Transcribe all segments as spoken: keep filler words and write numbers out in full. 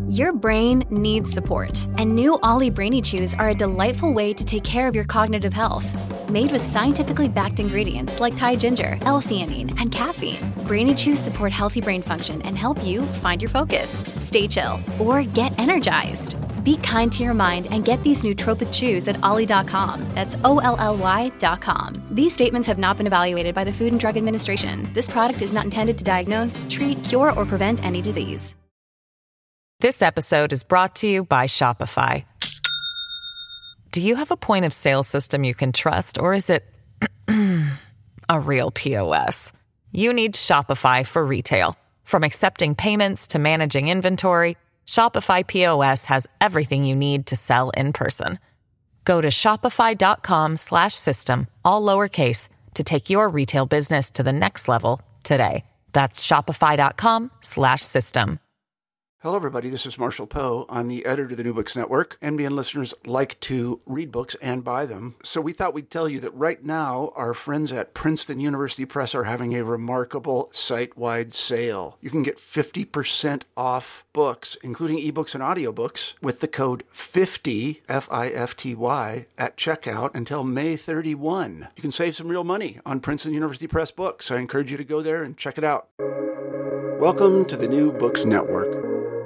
Your brain needs support, and new Ollie Brainy Chews are a delightful way to take care of your cognitive health. Made with scientifically backed ingredients like Thai ginger, L-theanine, and caffeine, Brainy Chews support healthy brain function and help you find your focus, stay chill, or get energized. Be kind to your mind and get these nootropic chews at ollie dot com. That's O L L Y dot com. These statements have not been evaluated by the Food and Drug Administration. This product is not intended to diagnose, treat, cure, or prevent any disease. This episode is brought to you by Shopify. Do you have a point of sale system you can trust, or is it a real P O S? You need Shopify for retail. From accepting payments to managing inventory, Shopify P O S has everything you need to sell in person. Go to shopify.com slash system, all lowercase, to take your retail business to the next level today. That's shopify.com slash system. Hello, everybody. This is Marshall Poe. I'm the editor of the New Books Network. N B N listeners like to read books and buy them. So we thought we'd tell you that right now, our friends at Princeton University Press are having a remarkable site-wide sale. You can get fifty percent off books, including ebooks and audiobooks, with the code fifty, F I F T Y, at checkout until May thirty-first. You can save some real money on Princeton University Press books. I encourage you to go there and check it out. Welcome to the New Books Network.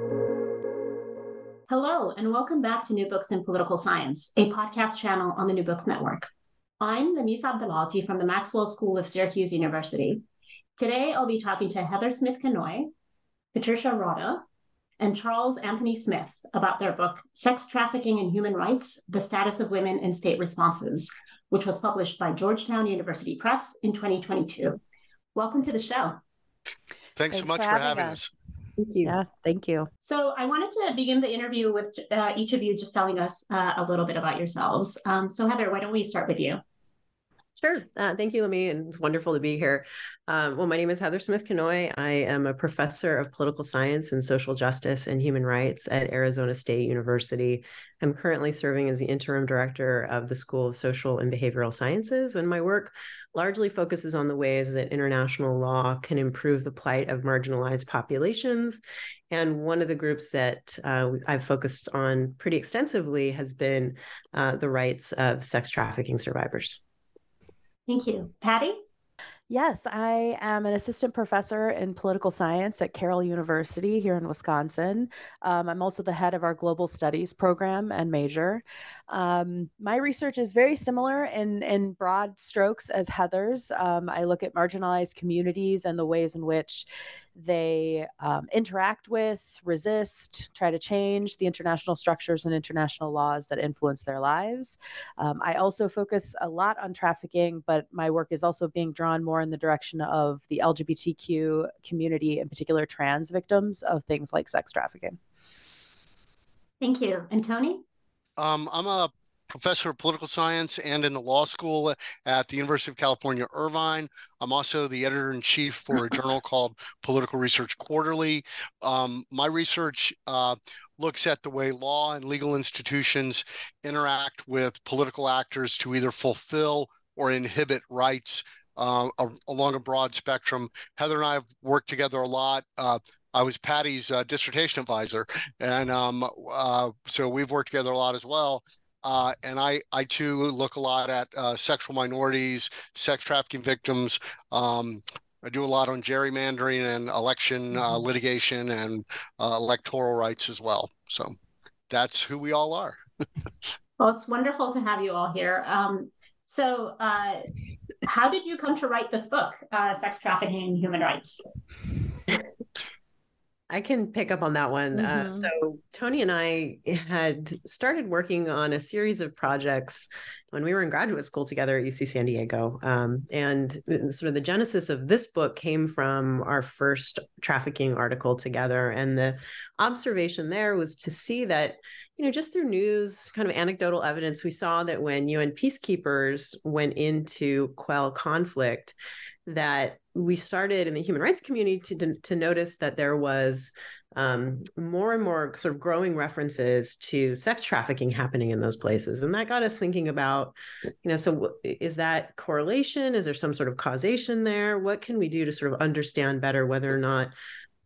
Hello, and welcome back to New Books in Political Science, a podcast channel on the New Books Network. I'm Lamis Abdelalti from the Maxwell School of Syracuse University. Today, I'll be talking to Heather Smith-Kanoy, Patricia Rada, and Charles Anthony Smith about their book, Sex Trafficking and Human Rights, The Status of Women in State Responses, which was published by Georgetown University Press in twenty twenty-two. Welcome to the show. Thanks, Thanks so much for having, for having us. us. Thank you. Yeah, thank you. So I wanted to begin the interview with uh, each of you just telling us uh, a little bit about yourselves. Um, so Heather, why don't we start with you? Sure. Uh, thank you, Lami, and it's wonderful to be here. Um, well, my name is Heather Smith-Kanoy. I am a professor of political science and social justice and human rights at Arizona State University. I'm currently serving as the interim director of the School of Social and Behavioral Sciences, and my work largely focuses on the ways that international law can improve the plight of marginalized populations. And one of the groups that uh, I've focused on pretty extensively has been uh, the rights of sex trafficking survivors. Thank you. Patty? Yes, I am an assistant professor in political science at Carroll University here in Wisconsin. Um, I'm also the head of our global studies program and major. Um, my research is very similar in, in broad strokes as Heather's. Um, I look at marginalized communities and the ways in which they um, interact with, resist, try to change the international structures and international laws that influence their lives. Um, I also focus a lot on trafficking, but my work is also being drawn more in the direction of the L G B T Q community, in particular trans victims of things like sex trafficking. Thank you. And Tony? Um, I'm a professor of political science and in the law school at the University of California, Irvine. I'm also the editor-in-chief for a journal called Political Research Quarterly. Um, my research uh, looks at the way law and legal institutions interact with political actors to either fulfill or inhibit rights uh, along a broad spectrum. Heather and I have worked together a lot. Uh, I was Patty's uh, dissertation advisor, and um, uh, so we've worked together a lot as well. Uh, and I, I too look a lot at uh, sexual minorities, sex trafficking victims. Um, I do a lot on gerrymandering and election uh, litigation and uh, electoral rights as well. So that's who we all are. Well, it's wonderful to have you all here. Um, so uh, how did you come to write this book, uh, Sex Trafficking and Human Rights? I can pick up on that one. Mm-hmm. Uh, so Tony and I had started working on a series of projects when we were in graduate school together at U C San Diego. Um, and sort of the genesis of this book came from our first trafficking article together. And the observation there was to see that, you know, just through news, kind of anecdotal evidence, we saw that when U N peacekeepers went in to quell conflict, that we started in the human rights community to, to notice that there was um, more and more sort of growing references to sex trafficking happening in those places. And that got us thinking about, you know, so is that correlation? Is there some sort of causation there? What can we do to sort of understand better whether or not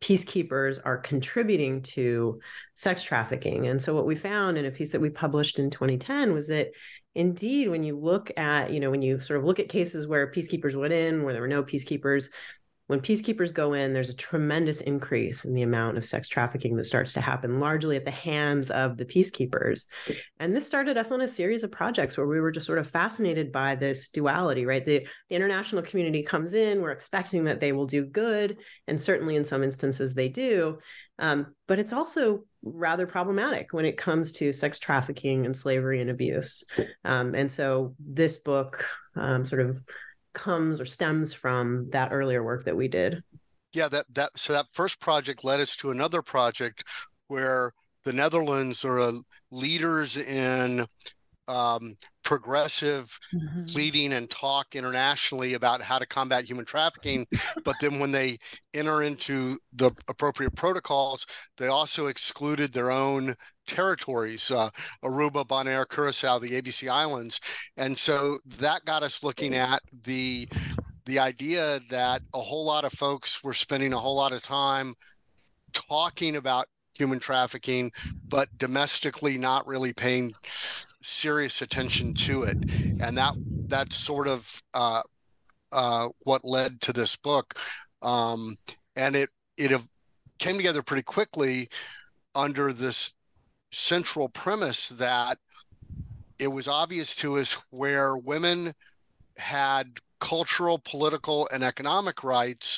peacekeepers are contributing to sex trafficking. And so what we found in a piece that we published in twenty ten was that indeed, when you look at, you know, when you sort of look at cases where peacekeepers went in, where there were no peacekeepers, when peacekeepers go in, there's a tremendous increase in the amount of sex trafficking that starts to happen, largely at the hands of the peacekeepers. And this started us on a series of projects where we were just sort of fascinated by this duality, right? The, the international community comes in, we're expecting that they will do good, and certainly in some instances they do. Um, but it's also rather problematic when it comes to sex trafficking and slavery and abuse. Um, and so this book um, sort of comes or stems from that earlier work that we did. Yeah, that that so that first project led us to another project where the Netherlands are uh, leaders in um, progressive mm-hmm. pleading and talk internationally about how to combat human trafficking. But then when they enter into the appropriate protocols, they also excluded their own territories, uh, Aruba, Bonaire, Curacao, the A B C Islands. And so that got us looking at the the idea that a whole lot of folks were spending a whole lot of time talking about human trafficking, but domestically not really paying serious attention to it. And that that's sort of uh, uh, what led to this book. Um, and it it came together pretty quickly under this central premise that it was obvious to us where women had cultural, political, and economic rights,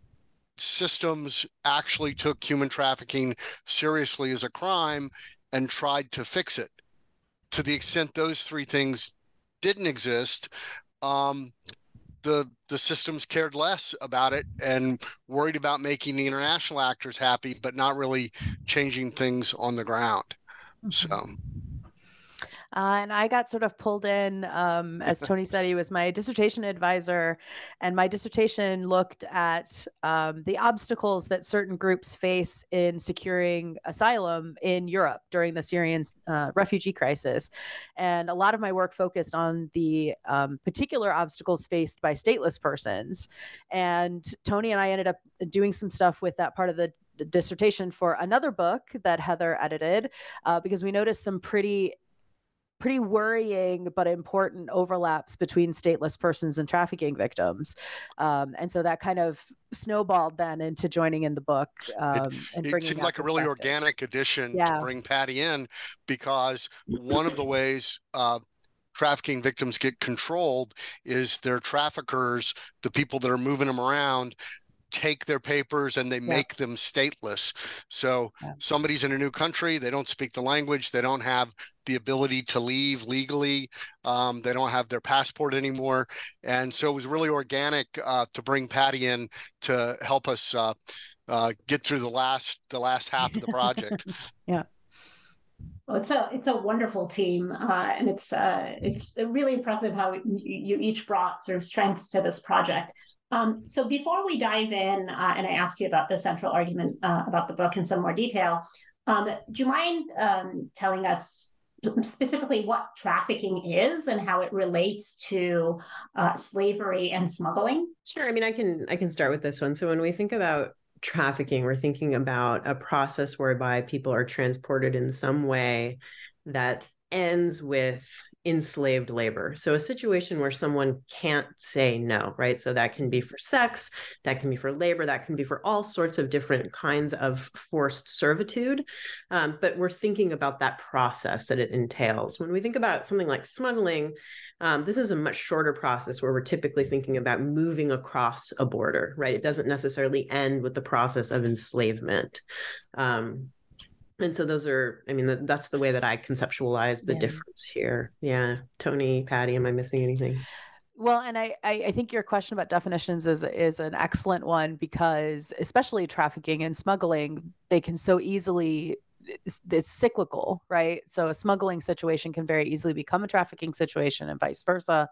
systems actually took human trafficking seriously as a crime and tried to fix it. To the extent those three things didn't exist, um, the the systems cared less about it and worried about making the international actors happy, but not really changing things on the ground. Mm-hmm. So. Uh, and I got sort of pulled in, um, as Tony said, he was my dissertation advisor, and my dissertation looked at um, the obstacles that certain groups face in securing asylum in Europe during the Syrian uh, refugee crisis. And a lot of my work focused on the um, particular obstacles faced by stateless persons. And Tony and I ended up doing some stuff with that part of the dissertation for another book that Heather edited, uh, because we noticed some pretty pretty worrying but important overlaps between stateless persons and trafficking victims. Um, and so that kind of snowballed then into joining in the book. Um, it and it seemed like a really organic addition yeah. to bring Patty in, because one of the ways uh, trafficking victims get controlled is their traffickers, the people that are moving them around, take their papers and they yeah. make them stateless. So yeah. somebody's in a new country, they don't speak the language, they don't have the ability to leave legally, um, they don't have their passport anymore. And so it was really organic uh, to bring Patty in to help us uh, uh, get through the last the last half of the project. yeah. Well, it's a it's a wonderful team, uh, and it's uh, it's really impressive how you each brought sort of strengths to this project. Um, so before we dive in uh, and I ask you about the central argument uh, about the book in some more detail, um, do you mind um, telling us specifically what trafficking is and how it relates to uh, slavery and smuggling? Sure. I mean, I can I can start with this one. So when we think about trafficking, we're thinking about a process whereby people are transported in some way that ends with enslaved labor. So a situation where someone can't say no, right? So that can be for sex, that can be for labor, that can be for all sorts of different kinds of forced servitude. Um, but we're thinking about that process that it entails. When we think about something like smuggling, um, this is a much shorter process where we're typically thinking about moving across a border, right? It doesn't necessarily end with the process of enslavement. Um, And so those are, I mean, that's the way that I conceptualize the yeah. difference here. Yeah. Tony, Patty, am I missing anything? Well, and I, I think your question about definitions is is an excellent one, because especially trafficking and smuggling, they can so easily, it's, it's cyclical, right? So a smuggling situation can very easily become a trafficking situation and vice versa.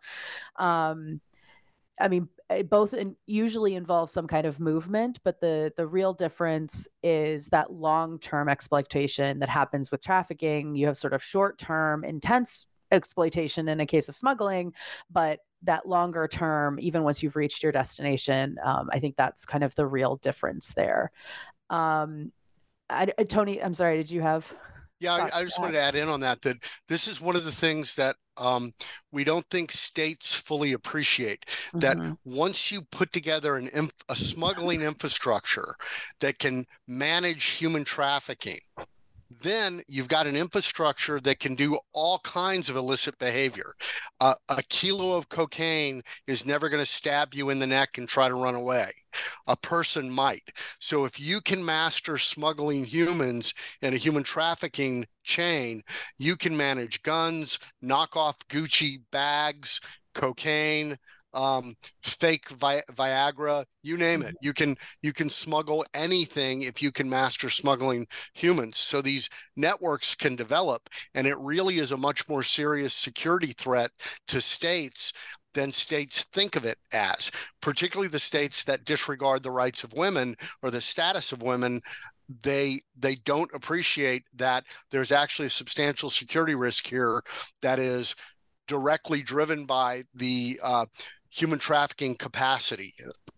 Um, I mean, both in, usually involve some kind of movement, but the the real difference is that long-term exploitation that happens with trafficking. You have sort of short-term, intense exploitation in a case of smuggling, but that longer term, even once you've reached your destination, um, I think that's kind of the real difference there. Um, I, Tony, I'm sorry, did you have? Yeah, I, I just wanted to add in on that, that this is one of the things that um, we don't think states fully appreciate, mm-hmm. that once you put together an a smuggling infrastructure that can manage human trafficking, then you've got an infrastructure that can do all kinds of illicit behavior. Uh, a kilo of cocaine is never going to stab you in the neck and try to run away. A person might. So if you can master smuggling humans in a human trafficking chain, you can manage guns, knock off Gucci bags, cocaine, um, fake Vi- Viagra, you name it. You can you can smuggle anything if you can master smuggling humans. So these networks can develop, and it really is a much more serious security threat to states than states think of it as, particularly the states that disregard the rights of women or the status of women. They they don't appreciate that there's actually a substantial security risk here that is directly driven by the uh, human trafficking capacity.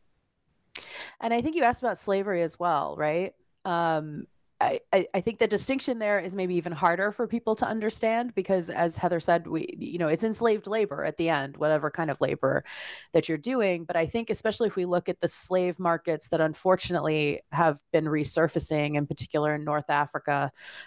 And I think you asked about slavery as well, right? Um, I, I think the distinction there is maybe even harder for people to understand because, as Heather said, we, you know, it's enslaved labor at the end, whatever kind of labor that you're doing. But I think especially if we look at the slave markets that unfortunately have been resurfacing, in particular in North Africa,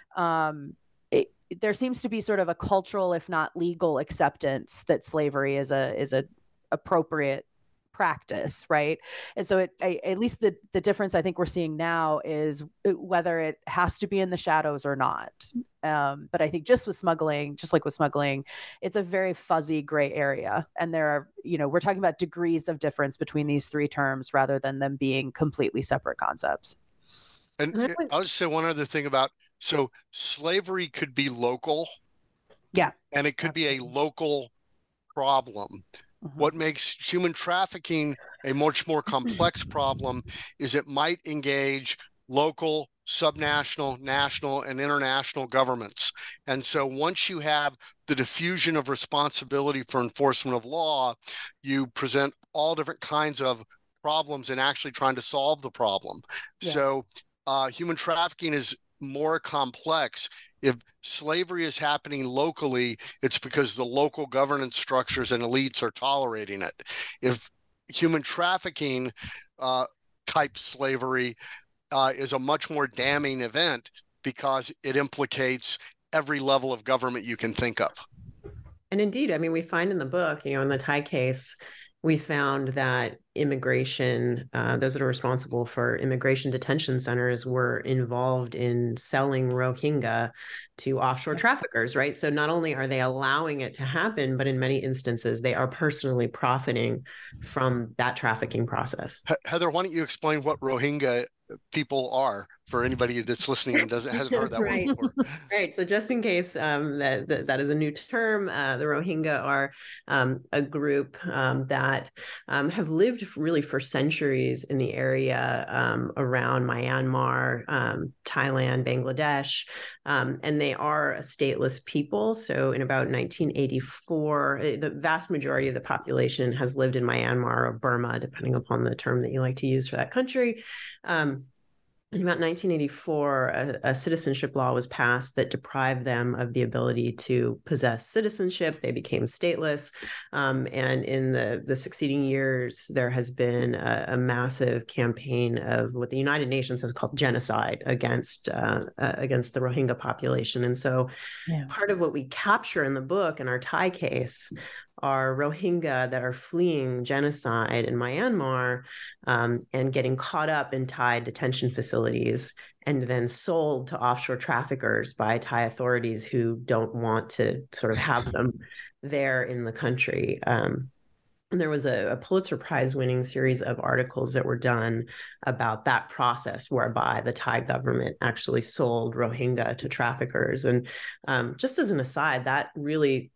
um, it, there seems to be sort of a cultural, if not legal, acceptance that slavery is a is a appropriate practice, right? And so it, I, at least the the difference I think we're seeing now is whether it has to be in the shadows or not. Um, but I think just with smuggling, just like with smuggling, it's a very fuzzy gray area. And there are, you know, we're talking about degrees of difference between these three terms rather than them being completely separate concepts. And it, I'll just say one other thing about, so slavery could be local. Yeah. And it could Absolutely. be a local problem. Mm-hmm. What makes human trafficking a much more complex problem is it might engage local, subnational, national, and international governments. And so once you have the diffusion of responsibility for enforcement of law, you present all different kinds of problems in actually trying to solve the problem. Yeah. So uh, human trafficking is more complex. If slavery is happening locally, it's because the local governance structures and elites are tolerating it. If human trafficking uh, type slavery uh, is a much more damning event because it implicates every level of government you can think of. And indeed, I mean, we find in the book, you know, in the Thai case, we found that immigration, uh, those that are responsible for immigration detention centers were involved in selling Rohingya to offshore traffickers, right? So not only are they allowing it to happen, but in many instances, they are personally profiting from that trafficking process. Heather, why don't you explain what Rohingya people are for anybody that's listening and doesn't hasn't heard that right. word before. Right. So just in case um, that, that that is a new term, uh, the Rohingya are um, a group um, that um, have lived really for centuries in the area um, around Myanmar, um, Thailand, Bangladesh, um, and they are a stateless people. So in about nineteen eighty-four, the vast majority of the population has lived in Myanmar or Burma, depending upon the term that you like to use for that country. Um, In about nineteen eighty-four, a, a citizenship law was passed that deprived them of the ability to possess citizenship. They became stateless. Um, and in the, the succeeding years, there has been a, a massive campaign of what the United Nations has called genocide against, uh, uh, against the Rohingya population. And so yeah. part of what we capture in the book, in our Thai case, are Rohingya that are fleeing genocide in Myanmar um, and getting caught up in Thai detention facilities and then sold to offshore traffickers by Thai authorities who don't want to sort of have them there in the country. Um, and there was a, a Pulitzer Prize winning series of articles that were done about that process whereby the Thai government actually sold Rohingya to traffickers. And um, just as an aside, that really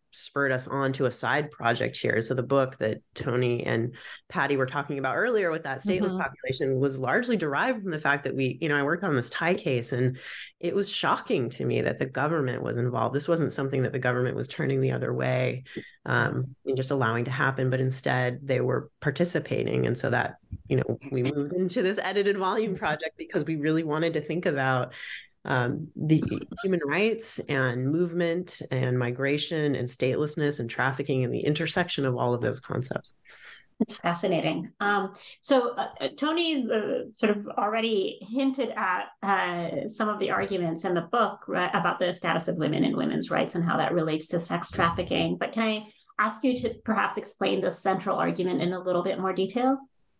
spurred us on to a side project here. So the book that Tony and Patty were talking about earlier with that stateless mm-hmm. population was largely derived from the fact that we, you know, I worked on this Thai case, and it was shocking to me that the government was involved. This wasn't something that the government was turning the other way um, and just allowing to happen, but instead they were participating. And so that, you know, we moved into this edited volume project because we really wanted to think about um, the human rights and movement and migration and statelessness and trafficking and the intersection of all of those concepts. It's fascinating. Um, so uh, Tony's uh, sort of already hinted at uh, some of the arguments in the book, right, about the status of women and women's rights and how that relates to sex trafficking. But can I ask you to perhaps explain the central argument in a little bit more detail?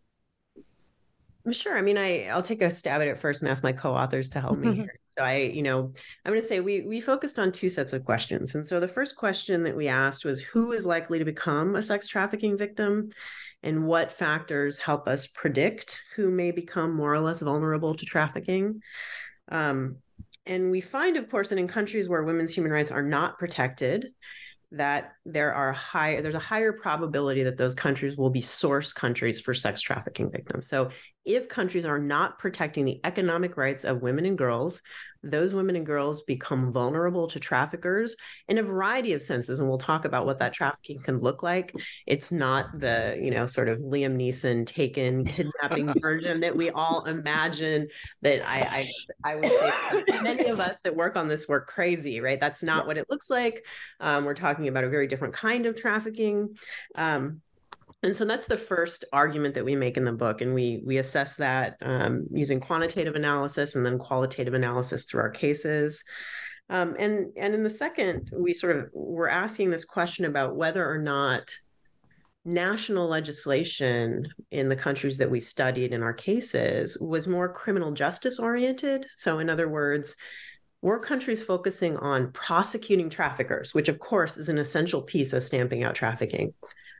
Sure. I mean, I, I'll take a stab at it first and ask my co-authors to help me here. So I, you know, I'm going to say we we focused on two sets of questions. And so the first question that we asked was, who is likely to become a sex trafficking victim, and what factors help us predict who may become more or less vulnerable to trafficking? Um, and we find, of course, that in countries where women's human rights are not protected, that there are high, there's a higher probability that those countries will be source countries for sex trafficking victims. So if countries are not protecting the economic rights of women and girls, those women and girls become vulnerable to traffickers in a variety of senses. And we'll talk about what that trafficking can look like. It's not the, you know, sort of Liam Neeson taken kidnapping version that we all imagine, that I, I, I would say many of us that work on this work crazy, right? That's not what it looks like. Um, we're talking about a very different kind of trafficking. Um, And so that's the first argument that we make in the book. And we we assess that um, using quantitative analysis and then qualitative analysis through our cases. Um, and, and in the second, we sort of were asking this question about whether or not national legislation in the countries that we studied in our cases was more criminal justice oriented. So in other words, were countries focusing on prosecuting traffickers, which of course is an essential piece of stamping out trafficking?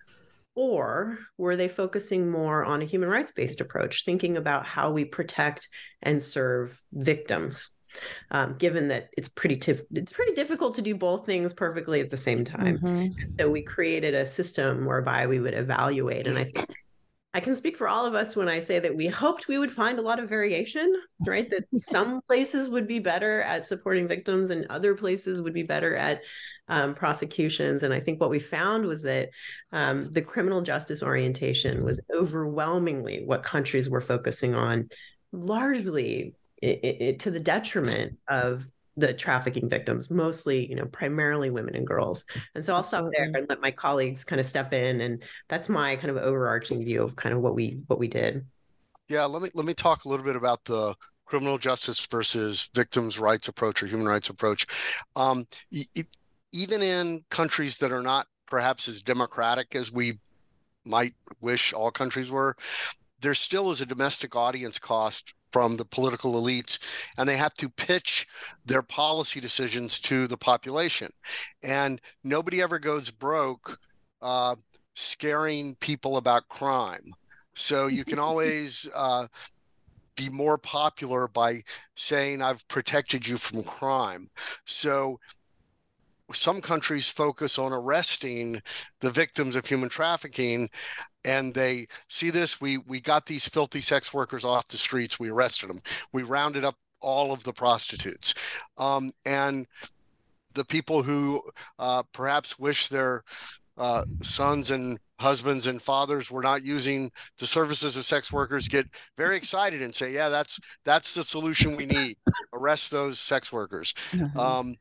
Or were they focusing more on a human rights-based approach, thinking about how we protect and serve victims, um, given that it's pretty tif- it's pretty difficult to do both things perfectly at the same time. Mm-hmm. So we created a system whereby we would evaluate. And I think I can speak for all of us when I say that we hoped we would find a lot of variation, right? That some places would be better at supporting victims and other places would be better at um, prosecutions. And I think what we found was that um, the criminal justice orientation was overwhelmingly what countries were focusing on, largely it, it, to the detriment of the trafficking victims, mostly, you know, primarily women and girls. And so I'll Absolutely. Stop there and let my colleagues kind of step in. And that's my kind of overarching view of kind of what we what we did. Yeah, let me let me talk a little bit about the criminal justice versus victims' rights approach or human rights approach. Um, it, even in countries that are not perhaps as democratic as we might wish all countries were, there still is a domestic audience cost from the political elites, and they have to pitch their policy decisions to the population. And nobody ever goes broke uh, scaring people about crime. So you can always uh, be more popular by saying, I've protected you from crime. So some countries focus on arresting the victims of human trafficking, and they see this, we we got these filthy sex workers off the streets, we arrested them, we rounded up all of the prostitutes. Um, and the people who uh, perhaps wish their uh, sons and husbands and fathers were not using the services of sex workers get very excited and say, yeah, that's that's the solution we need, arrest those sex workers. Mm-hmm. Um,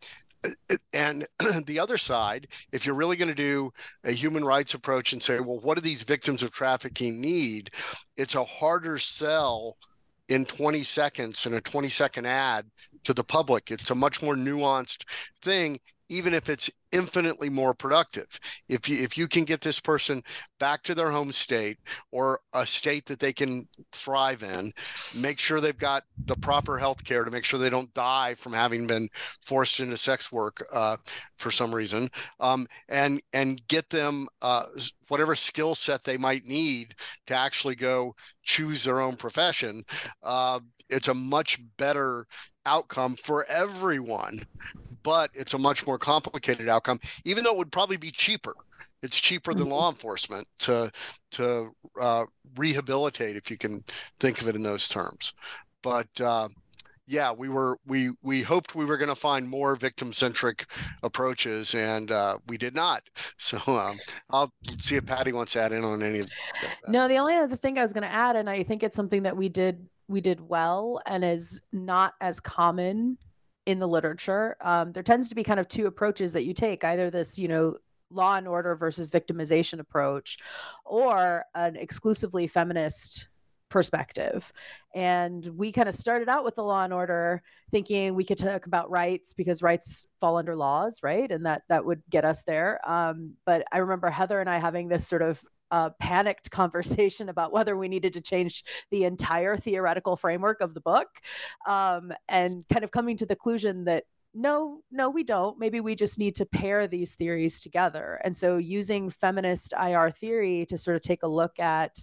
And the other side, if you're really going to do a human rights approach and say, well, what do these victims of trafficking need? It's a harder sell in twenty seconds in a twenty second ad to the public. It's a much more nuanced thing, even if it's infinitely more productive. If you if you can get this person back to their home state or a state that they can thrive in, make sure they've got the proper health care to make sure they don't die from having been forced into sex work uh, for some reason, um, and and get them uh, whatever skill set they might need to actually go choose their own profession, uh, it's a much better outcome for everyone but it's a much more complicated outcome, even though it would probably be cheaper. It's cheaper than law enforcement to to uh, rehabilitate, if you can think of it in those terms. But uh, yeah, we were we we hoped we were going to find more victim-centric approaches, and uh, we did not. So um, I'll see if Patty wants to add in on any of that. No, the only other thing I was going to add, and I think it's something that we did we did well and is not as common in the literature. Um, there tends to be kind of two approaches that you take, either this, you know, law and order versus victimization approach, or an exclusively feminist perspective. And we kind of started out with the law and order thinking we could talk about rights because rights fall under laws, right? And that that would get us there. Um, but I remember Heather and I having this sort of uh, panicked conversation about whether we needed to change the entire theoretical framework of the book, um, and kind of coming to the conclusion that no, no, we don't. Maybe we just need to pair these theories together. And so using feminist I R theory to sort of take a look at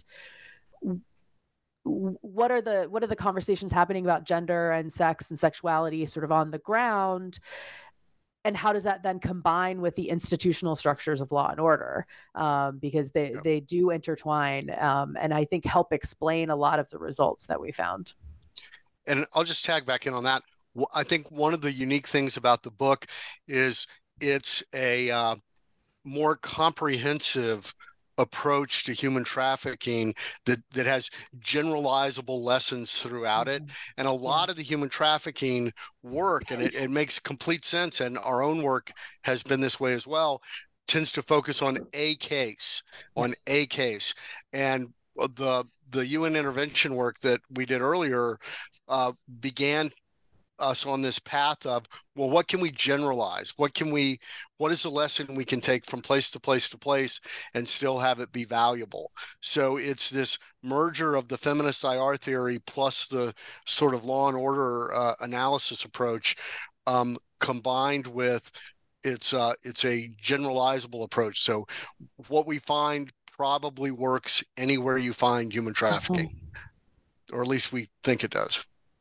what are the what are the conversations happening about gender and sex and sexuality sort of on the ground, and how does that then combine with the institutional structures of law and order, um, because they yeah. they do intertwine, um, and I think help explain a lot of the results that we found. And I'll just tag back in on that. I think one of the unique things about the book is it's a uh, more comprehensive approach to human trafficking that, that has generalizable lessons throughout it. And a lot of the human trafficking work, and it, it makes complete sense, and our own work has been this way as well, tends to focus on a case, on a case. And the, the U N intervention work that we did earlier uh, began us on this path of, well, what can we generalize? What can we, what is the lesson we can take from place to place to place and still have it be valuable? So it's this merger of the feminist I R theory plus the sort of law and order uh, analysis approach, um, combined with it's uh, it's a generalizable approach. So what we find probably works anywhere you find human trafficking, or at least we think it does.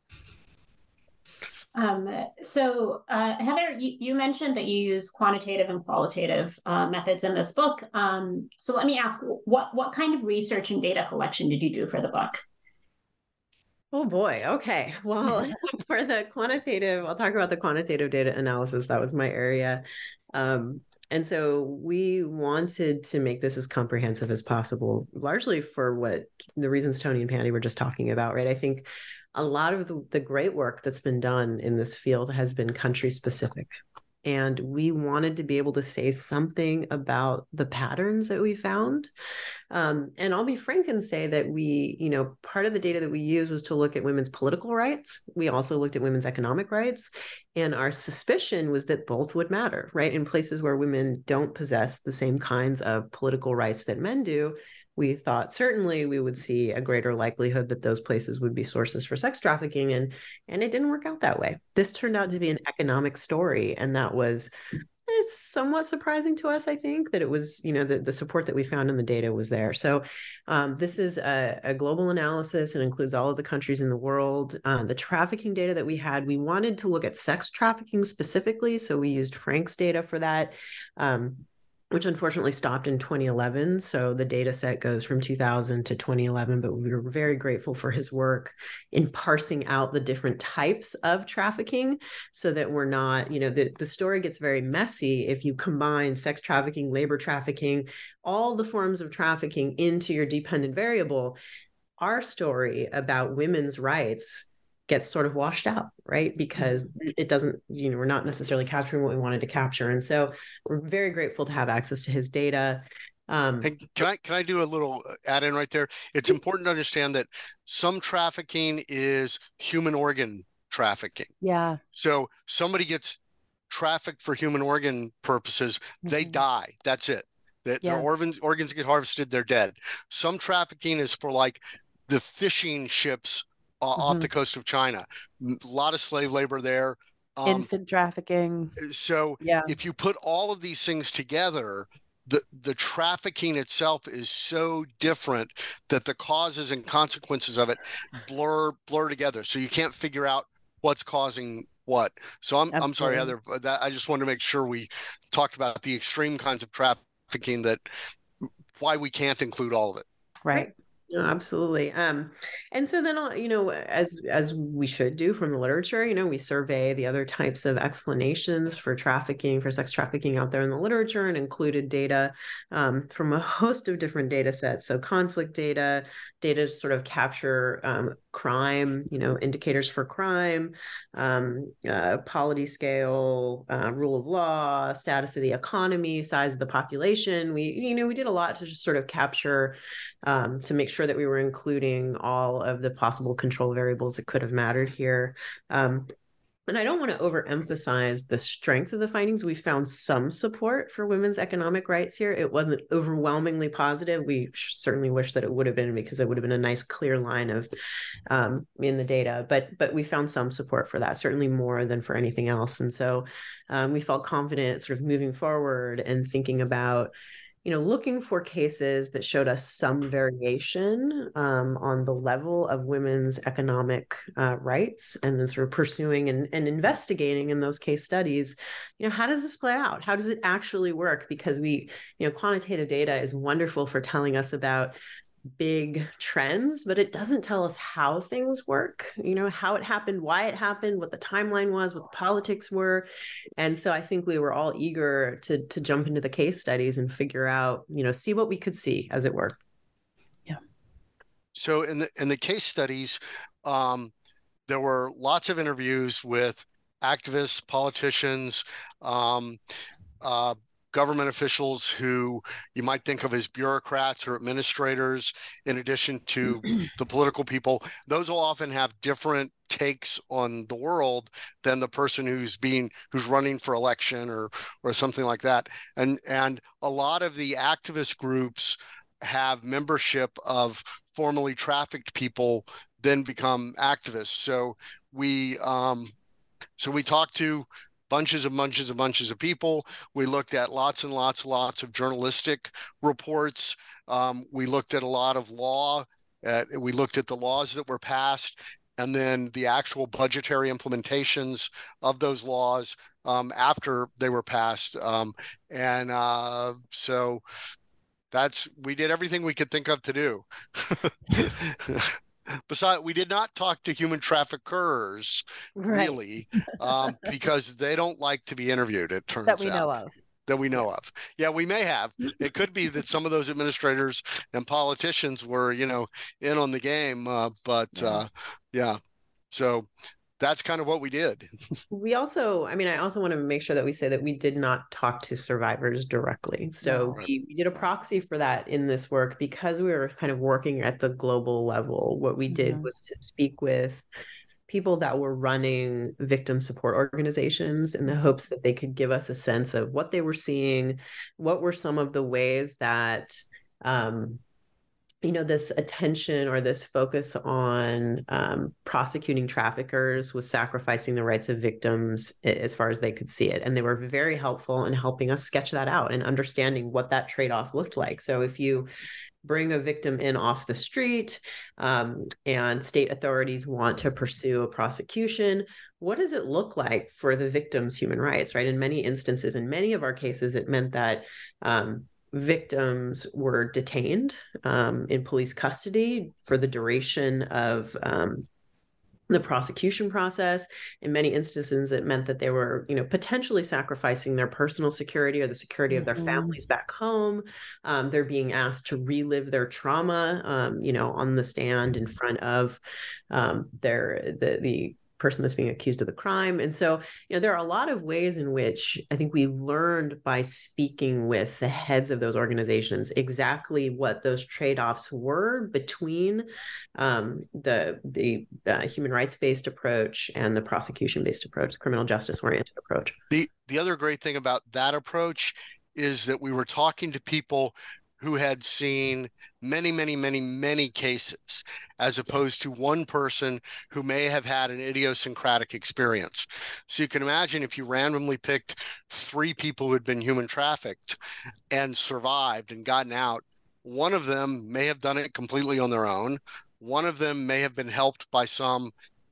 Um, so, uh, Heather, you, you mentioned that you use quantitative and qualitative uh, methods in this book. Um, so let me ask, what, what kind of research and data collection did you do for the book? Oh boy. Okay. Well, for the quantitative, I'll talk about the quantitative data analysis. That was my area. Um, and so we wanted to make this as comprehensive as possible, largely for what the reasons Tony and Patty were just talking about, right? I think a lot of the, the great work that's been done in this field has been country specific. And we wanted to be able to say something about the patterns that we found. Um, and I'll be frank and say that we, you know, part of the data that we used was to look at women's political rights. We also looked at women's economic rights. And our suspicion was that both would matter, right? In places where women don't possess the same kinds of political rights that men do, we thought certainly we would see a greater likelihood that those places would be sources for sex trafficking. And, and it didn't work out that way. This turned out to be an economic story. And that was it's somewhat surprising to us, I think, that it was, you know, the, the support that we found in the data was there. So um, this is a, a global analysis and includes all of the countries in the world. Uh, the trafficking data that we had, we wanted to look at sex trafficking specifically. So we used Frank's data for that. Um, which unfortunately stopped in twenty eleven. So the data set goes from two thousand to twenty eleven, but we were very grateful for his work in parsing out the different types of trafficking so that we're not, you know, the, the story gets very messy if you combine sex trafficking, labor trafficking, all the forms of trafficking into your dependent variable. Our story about women's rights gets sort of washed out, right? Because it doesn't, you know, we're not necessarily capturing what we wanted to capture. And so we're very grateful to have access to his data. Um, and can I, can I do a little add in right there? It's important to understand that some trafficking is human organ trafficking. Yeah. So somebody gets trafficked for human organ purposes, mm-hmm. they die. That's it. That yeah. Their organs, organs get harvested, they're dead. Some trafficking is for like the fishing ships Uh, mm-hmm. off the coast of China. A lot of slave labor there. Um, Infant trafficking. So yeah. if you put all of these things together, the, the trafficking itself is so different that the causes and consequences of it blur blur together. So you can't figure out what's causing what. So I'm, I'm sorry, Absolutely. Heather, but that, I just wanted to make sure we talked about the extreme kinds of trafficking, that why we can't include all of it. Right. No, absolutely. Um, and so then, uh, you know, as as we should do from the literature, you know, we survey the other types of explanations for trafficking, for sex trafficking out there in the literature, and included data um, from a host of different data sets. So conflict data, data to sort of capture um, crime, you know, indicators for crime, um, uh, polity scale, uh, rule of law, status of the economy, size of the population. We, you know, we did a lot to just sort of capture, um, to make sure that we were including all of the possible control variables that could have mattered here. Um, And I don't want to overemphasize the strength of the findings. We found some support for women's economic rights here. It wasn't overwhelmingly positive. We certainly wish that it would have been, because it would have been a nice clear line of um, in the data. But but we found some support for that, certainly more than for anything else. And so um, we felt confident sort of moving forward and thinking about, you know, looking for cases that showed us some variation um, on the level of women's economic uh, rights, and then sort of pursuing and, and investigating in those case studies, you know, how does this play out? How does it actually work? Because we, you know, quantitative data is wonderful for telling us about big trends, but it doesn't tell us how things work, you know, how it happened, why it happened, what the timeline was, what the politics were. And so I think we were all eager to to jump into the case studies and figure out, you know, see what we could see, as it were. Yeah. So in the in the case studies, um, there were lots of interviews with activists, politicians, um, uh, government officials who you might think of as bureaucrats or administrators, in addition to the political people. Those will often have different takes on the world than the person who's being who's running for election or or something like that. And and a lot of the activist groups have membership of formerly trafficked people, then become activists. So we um, so we talked to bunches and bunches and bunches of people. We looked at lots and lots and lots of journalistic reports. Um, we looked at a lot of law. At, we looked at the laws that were passed, and then the actual budgetary implementations of those laws um, after they were passed. Um, and uh, so that's, we did everything we could think of to do. Besides, we did not talk to human traffickers, right. really, um, because they don't like to be interviewed, it turns out. That we know of. That we know of. Yeah, we may have. It could be that some of those administrators and politicians were, you know, in on the game, uh, but yeah. Uh, yeah. So that's kind of what we did. We also, I mean, I also want to make sure that we say that we did not talk to survivors directly. So Right. we, we did a proxy for that in this work, because we were kind of working at the global level. What we did mm-hmm. was to speak with people that were running victim support organizations in the hopes that they could give us a sense of what they were seeing, what were some of the ways that, um, you know, this attention or this focus on um, prosecuting traffickers was sacrificing the rights of victims as far as they could see it. And they were very helpful in helping us sketch that out and understanding what that trade-off looked like. So if you bring a victim in off the street um, and state authorities want to pursue a prosecution, what does it look like for the victim's human rights, right? In many instances, in many of our cases, it meant that um, victims were detained um, in police custody for the duration of um, the prosecution process. In many instances, it meant that they were, you know, potentially sacrificing their personal security or the security mm-hmm. of their families back home. Um, they're being asked to relive their trauma, um, you know, on the stand in front of um, their the the person that's being accused of the crime. And so, you know, there are a lot of ways in which I think we learned by speaking with the heads of those organizations exactly what those trade-offs were between um, the the uh, human rights-based approach and the prosecution-based approach, the criminal justice-oriented approach. The the other great thing about that approach is that we were talking to people who had seen many, many, many, many cases, as opposed to one person who may have had an idiosyncratic experience. So you can imagine if you randomly picked three people who had been human trafficked and survived and gotten out, one of them may have done it completely on their own. One of them may have been helped by some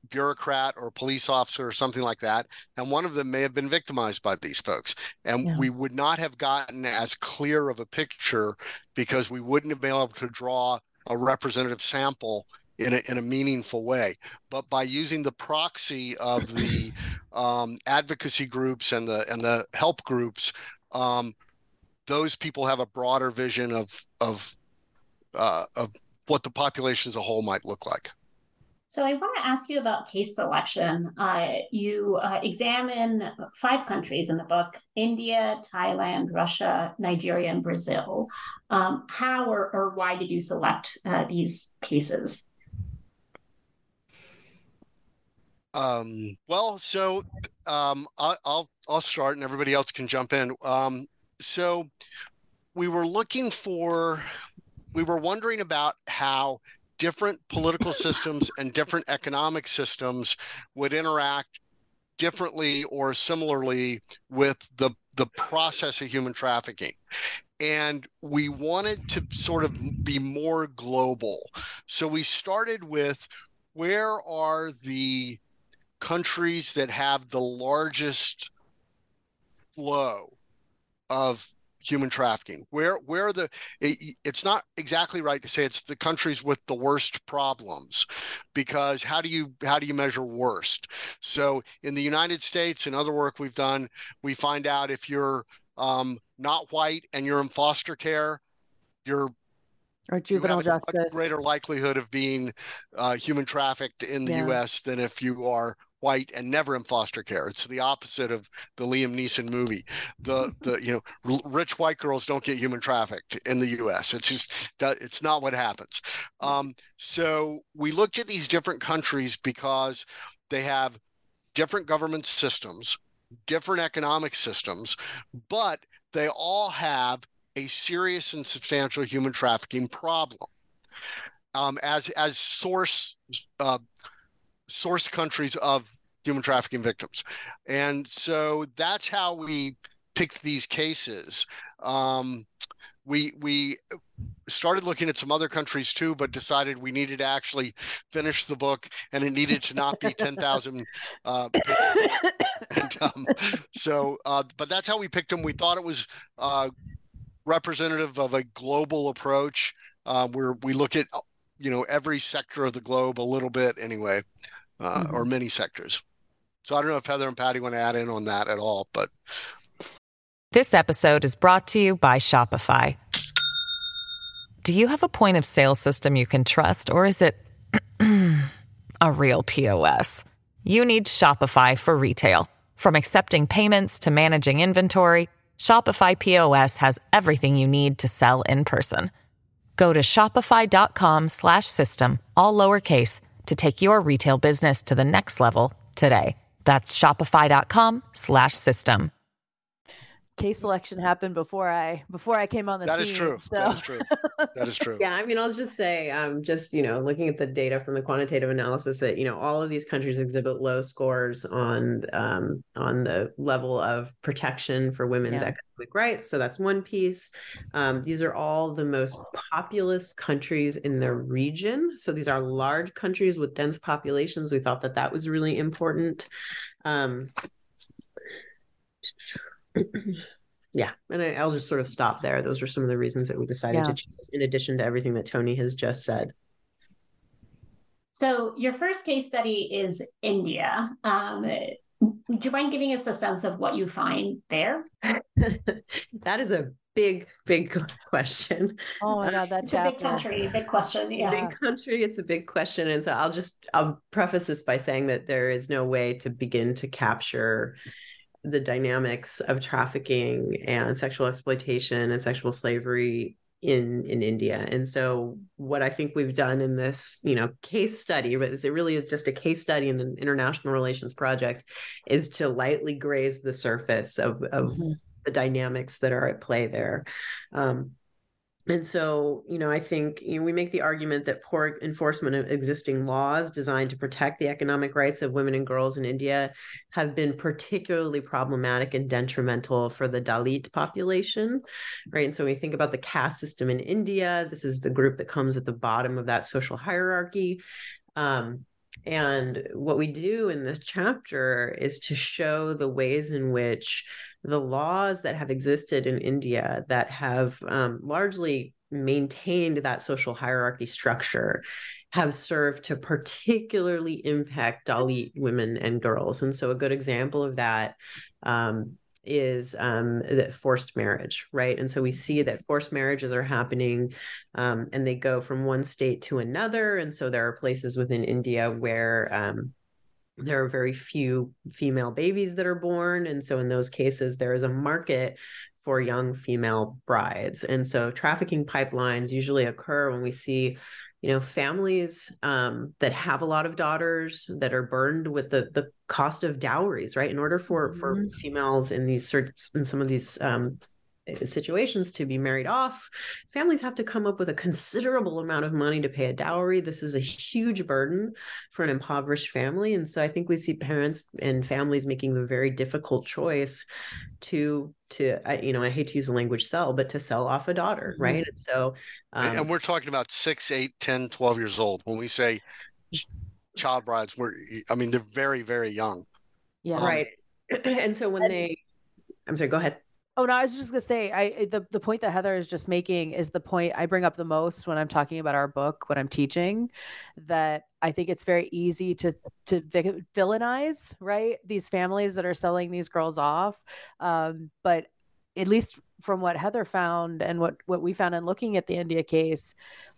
bureaucrat or police officer or something like that, and one of them may have been victimized by these folks, and yeah. we would not have gotten as clear of a picture because we wouldn't have been able to draw a representative sample in a, in a meaningful way. But by using the proxy of the um, advocacy groups and the and the help groups, um, those people have a broader vision of of uh, of what the population as a whole might look like. So I want to ask you about case selection. Uh, you uh, examine five countries in the book: India, Thailand, Russia, Nigeria, and Brazil. Um, how or, or why did you select uh, these cases? Um, well, so um, I, I'll I'll start, and everybody else can jump in. Um, so we were looking for, we were wondering about how different political systems and different economic systems would interact differently or similarly with the the process of human trafficking. And we wanted to sort of be more global. So we started with, where are the countries that have the largest flow of human trafficking? Where where are the it, it's not exactly right to say it's the countries with the worst problems, because how do you how do you measure worst? So in the United States and other work we've done, we find out if you're um, not white and you're in foster care, you're or juvenile you have justice, a greater likelihood of being uh, human trafficked in the yeah. U S than if you are white and never in foster care. It's the opposite of the Liam Neeson movie. The the you know rich white girls don't get human trafficked in the U S. It's just it's not what happens. Um, so we looked at these different countries because they have different government systems, different economic systems, but they all have a serious and substantial human trafficking problem um, as as source uh, source countries of human trafficking victims. And so that's how we picked these cases. Um, we we started looking at some other countries too, but decided we needed to actually finish the book, and it needed to not be ten thousand uh, pages. And um, so, uh, but that's how we picked them. We thought it was uh, representative of a global approach, uh, where we look at, you know, every sector of the globe a little bit anyway, uh, mm-hmm. or many sectors. So I don't know if Heather and Patty want to add in on that at all, but. This episode is brought to you by Shopify. Do you have a point of sale system you can trust, or is it a real P O S? You need Shopify for retail. From accepting payments to managing inventory, Shopify P O S has everything you need to sell in person. Go to shopify.com slash system, all lowercase, to take your retail business to the next level today. That's shopify.com slash system. Case selection happened before I before I came on the that scene. Is true. So. That is true. That is true. Yeah, I mean, I'll just say, um, just, you know, looking at the data from the quantitative analysis, that, you know, all of these countries exhibit low scores on um, on the level of protection for women's yeah. economic rights. So that's one piece. Um, these are all the most populous countries in the region. So these are large countries with dense populations. We thought that that was really important. Um, Yeah, and I, I'll just sort of stop there. Those were some of the reasons that we decided yeah. to choose, in addition to everything that Tony has just said. So your first case study is India. Um, would you mind giving us a sense of what you find there? That is a big, big question. Oh my God, that's it's a big country, big question. Yeah, big country. It's a big question, and so I'll just I'll preface this by saying that there is no way to begin to capture the dynamics of trafficking and sexual exploitation and sexual slavery in, in India. And so what I think we've done in this, you know, case study, but it really is just a case study in an international relations project, is to lightly graze the surface of, of mm-hmm. the dynamics that are at play there. Um, And so, you know, I think you know, we make the argument that poor enforcement of existing laws designed to protect the economic rights of women and girls in India have been particularly problematic and detrimental for the Dalit population, right? And so when we think about the caste system in India, this is the group that comes at the bottom of that social hierarchy. Um, And what we do in this chapter is to show the ways in which the laws that have existed in India that have um, largely maintained that social hierarchy structure have served to particularly impact Dalit women and girls. And so a good example of that um, is um, the forced marriage, right? And so we see that forced marriages are happening um, and they go from one state to another. And so there are places within India where um, there are very few female babies that are born. And so in those cases, there is a market for young female brides. And so trafficking pipelines usually occur when we see, you know, families um, that have a lot of daughters that are burdened with the the cost of dowries, right? In order for mm-hmm. for females in these in some of these um, situations to be married off, families have to come up with a considerable amount of money to pay a dowry. This is a huge burden for an impoverished family. And so I think we see parents and families making the very difficult choice to, to I, you know, I hate to use the language sell, but to sell off a daughter, mm-hmm. right? And so... Um, and we're talking about six, eight, ten, twelve years old. When we say child brides, we're, I mean, they're very, very young. Yeah. Um, right. And so when and, they... I'm sorry, go ahead. Oh, no, I was just going to say, I the, the point that Heather is just making is the point I bring up the most when I'm talking about our book, when I'm teaching, that I think it's very easy to to villainize, right, these families that are selling these girls off. Um, but at least from what Heather found and what, what we found in looking at the India case,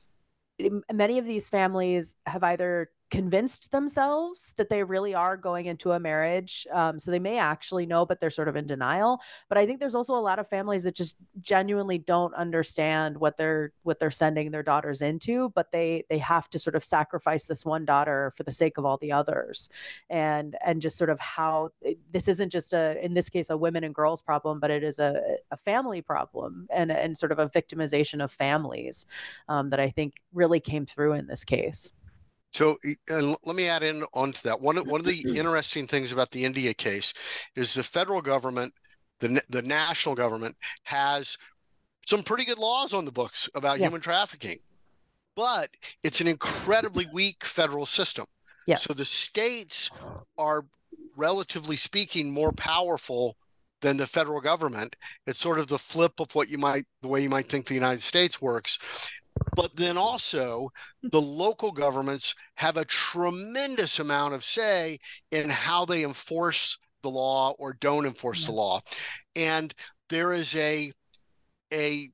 many of these families have either convinced themselves that they really are going into a marriage. Um, so they may actually know, but they're sort of in denial. But I think there's also a lot of families that just genuinely don't understand what they're what they're sending their daughters into, but they they have to sort of sacrifice this one daughter for the sake of all the others. And and just sort of how this isn't just a, in this case, a women and girls problem, but it is a, a family problem and, and sort of a victimization of families um, that I think really came through in this case. So uh, let me add in onto that. One, one of the interesting things about the India case is the federal government, the, the national government, has some pretty good laws on the books about yes. human trafficking, but it's an incredibly weak federal system. Yes. So the states are, relatively speaking, more powerful than the federal government. It's sort of the flip of what you might, the way you might think the United States works. But then also the local governments have a tremendous amount of say in how they enforce the law or don't enforce yeah. the law. And there is a, a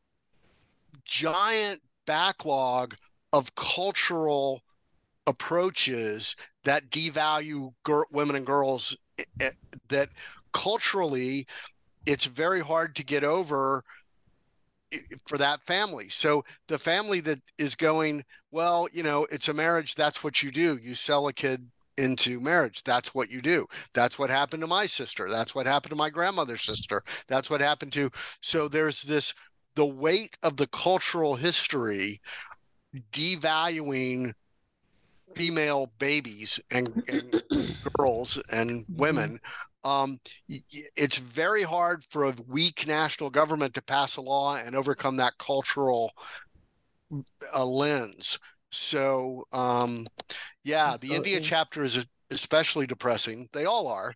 giant backlog of cultural approaches that devalue gir- women and girls, that culturally it's very hard to get over for that family. So the family that is going, well, you know, it's a marriage. That's what you do. You sell a kid into marriage. That's what you do. That's what happened to my sister. That's what happened to my grandmother's sister. That's what happened to. So there's this, the weight of the cultural history devaluing female babies and, and girls and women. Um, it's very hard for a weak national government to pass a law and overcome that cultural uh, lens. So, um, yeah, Absolutely. The India chapter is especially depressing. They all are.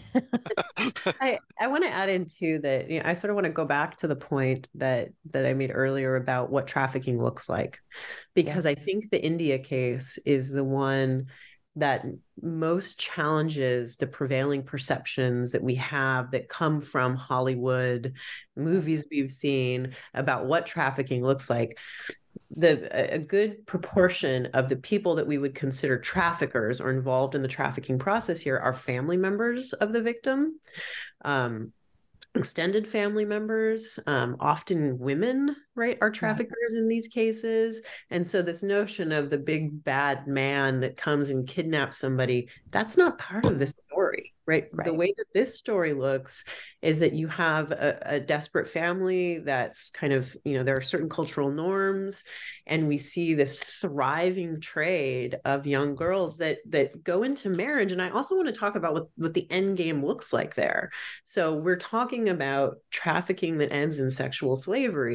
I, I want to add into that. You know, I sort of want to go back to the point that that I made earlier about what trafficking looks like, because yeah. I think the India case is the one that most challenges the prevailing perceptions that we have that come from Hollywood movies we've seen about what trafficking looks like. The a good proportion of the people that we would consider traffickers or involved in the trafficking process here are family members of the victim, um, extended family members, um, often women, right, are traffickers in these cases. And so this notion of the big bad man that comes and kidnaps somebody, that's not part of this story, right? right? The way that this story looks is that you have a, a desperate family that's kind of, you know, there are certain cultural norms, and we see this thriving trade of young girls that that go into marriage. And I also want to talk about what, what the end game looks like there. So we're talking about trafficking that ends in sexual slavery. And so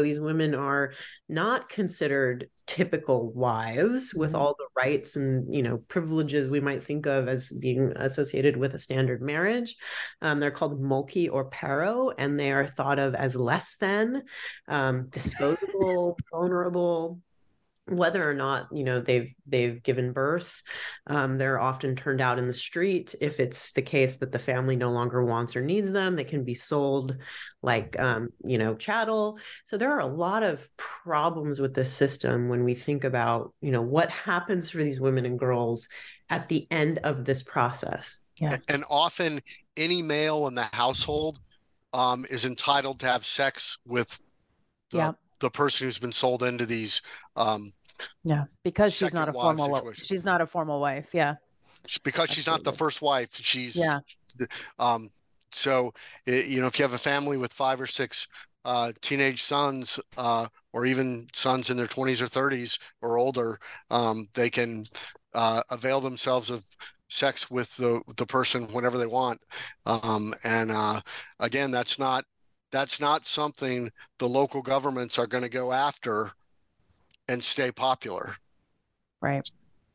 these women are not considered typical wives with Mm-hmm. all the rights and, you know, privileges we might think of as being associated with a standard marriage. Um, they're called mulki or paro, and they are thought of as less than, um, disposable, vulnerable. Whether or not, you know, they've they've given birth, um, they're often turned out in the street. If it's the case that the family no longer wants or needs them, they can be sold like, um, you know, chattel. So there are a lot of problems with this system when we think about, you know, what happens for these women and girls at the end of this process. Yeah. And often any male in the household um, is entitled to have sex with the Yeah. the person who's been sold into these um Yeah, because she's not a second wife formal situation. she's not a formal wife. Yeah. because she's not the Absolutely. first wife. She's Yeah. um so it, you know, if you have a family with five or six uh teenage sons uh or even sons in their twenties or thirties or older, um they can uh avail themselves of sex with the the person whenever they want. Um and uh again, that's not that's not something the local governments are going to go after and stay popular. Right.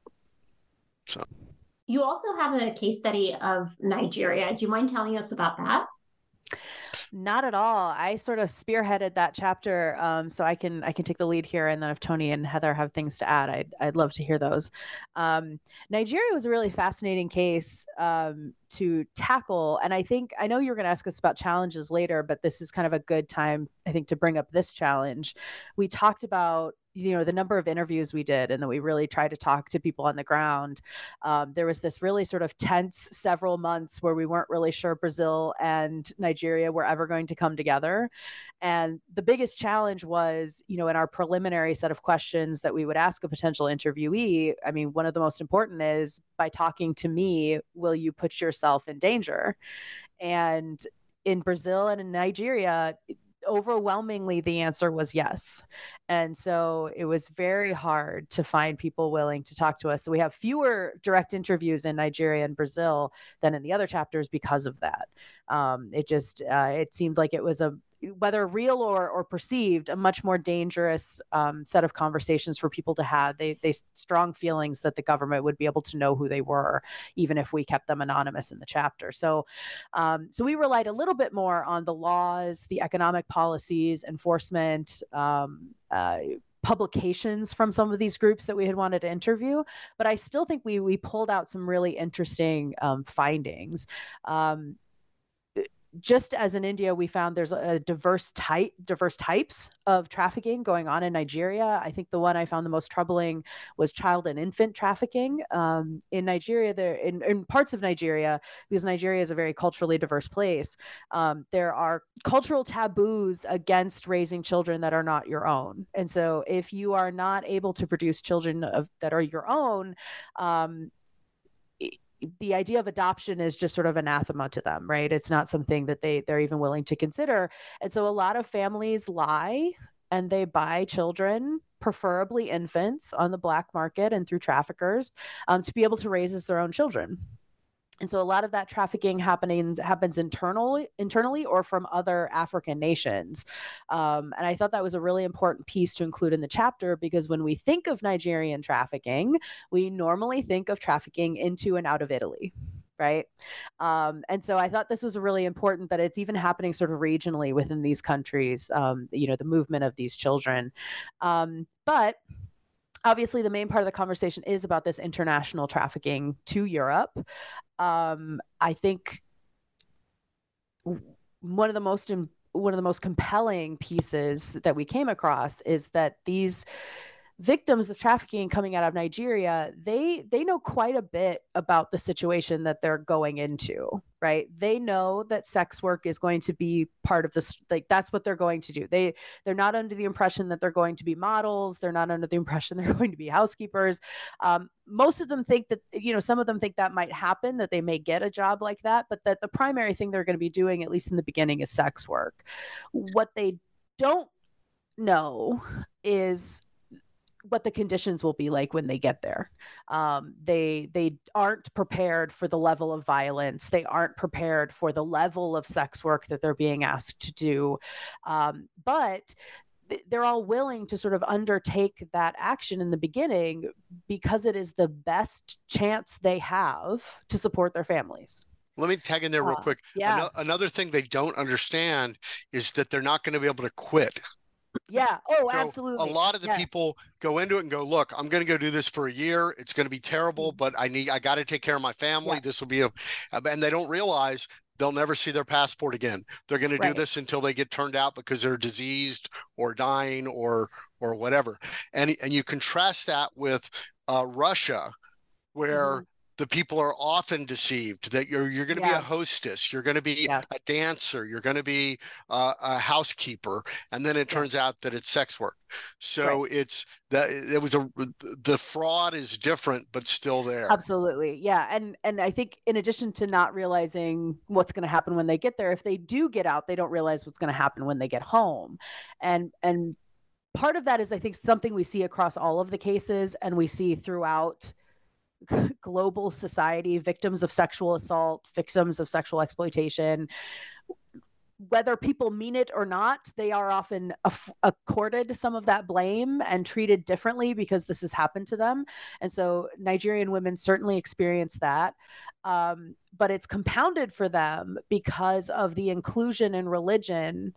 So you also have a case study of Nigeria. Do you mind telling us about that? Not at all. I sort of spearheaded that chapter, um, so I can I can take the lead here, and then if Tony and Heather have things to add, I'd I'd love to hear those. Um, Nigeria was a really fascinating case um, to tackle, and I think I know you're going to ask us about challenges later, but this is kind of a good time, I think, to bring up this challenge. We talked about, you know, the number of interviews we did, and that we really tried to talk to people on the ground. Um, there was this really sort of tense several months where we weren't really sure Brazil and Nigeria were ever going to come together. And the biggest challenge was, you know, in our preliminary set of questions that we would ask a potential interviewee, I mean, one of the most important is, by talking to me, will you put yourself in danger? And in Brazil and in Nigeria, overwhelmingly the answer was yes. And so it was very hard to find people willing to talk to us. So we have fewer direct interviews in Nigeria and Brazil than in the other chapters because of that. Um, it just, uh, it seemed like it was a, whether real or, or perceived, a much more dangerous um, set of conversations for people to have. They, they strong feelings that the government would be able to know who they were, even if we kept them anonymous in the chapter. So, um, so we relied a little bit more on the laws, the economic policies, enforcement, um, uh, publications from some of these groups that we had wanted to interview. But I still think we we pulled out some really interesting um, findings. Um, Just as in India, we found there's a diverse type, diverse types of trafficking going on in Nigeria. I think the one I found the most troubling was child and infant trafficking. Um, in Nigeria, there in, in parts of Nigeria, because Nigeria is a very culturally diverse place, um, there are cultural taboos against raising children that are not your own. And so, if you are not able to produce children of, that are your own, um, the idea of adoption is just sort of anathema to them, right? It's not something that they they're even willing to consider. And so a lot of families lie and they buy children, preferably infants, on the black market and through traffickers, um, to be able to raise as their own children. And so a lot of that trafficking happening happens internally, internally or from other African nations. Um, and I thought that was a really important piece to include in the chapter, because when we think of Nigerian trafficking, we normally think of trafficking into and out of Italy. Right. Um, and so I thought this was really important, that it's even happening sort of regionally within these countries, um, you know, the movement of these children. Um, but obviously, the main part of the conversation is about this international trafficking to Europe. Um, I think one of the most one of the most compelling pieces that we came across is that these victims of trafficking coming out of Nigeria, they they know quite a bit about the situation that they're going into, right? They know that sex work is going to be part of this, like that's what they're going to do. They they're not under the impression that they're going to be models. They're not under the impression they're going to be housekeepers. Um, most of them think that, you know, some of them think that might happen, that they may get a job like that, but that the primary thing they're going to be doing, at least in the beginning, is sex work. What they don't know is what the conditions will be like when they get there. Um, they they aren't prepared for the level of violence. They aren't prepared for the level of sex work that they're being asked to do. Um, but they're all willing to sort of undertake that action in the beginning because it is the best chance they have to support their families. Let me tag in there real Uh, quick. yeah. Ano- another thing they don't understand is that they're not going to be able to quit. Yeah. Oh, So absolutely. a lot of the Yes. people go into it and go, look, I'm going to go do this for a year. It's going to be terrible, but I need, I got to take care of my family. Yeah. This will be a, and they don't realize they'll never see their passport again. They're going to do Right. this until they get turned out because they're diseased or dying or, or whatever. And, and you contrast that with uh, Russia, where Mhm. the people are often deceived that you're you're going to Yeah. be a hostess, you're going to be Yeah. a dancer, you're going to be uh, a housekeeper, and then it Yeah. turns out that it's sex work. So it's that it was a the fraud is different, but still there. Absolutely. Yeah. And and I think in addition to not realizing what's going to happen when they get there, if they do get out, they don't realize what's going to happen when they get home. And and part of that is, I think, something we see across all of the cases, and we see throughout global society, victims of sexual assault, victims of sexual exploitation. Whether people mean it or not, they are often aff- accorded some of that blame and treated differently because this has happened to them. And so Nigerian women certainly experience that. Um, but it's compounded for them because of the inclusion in religion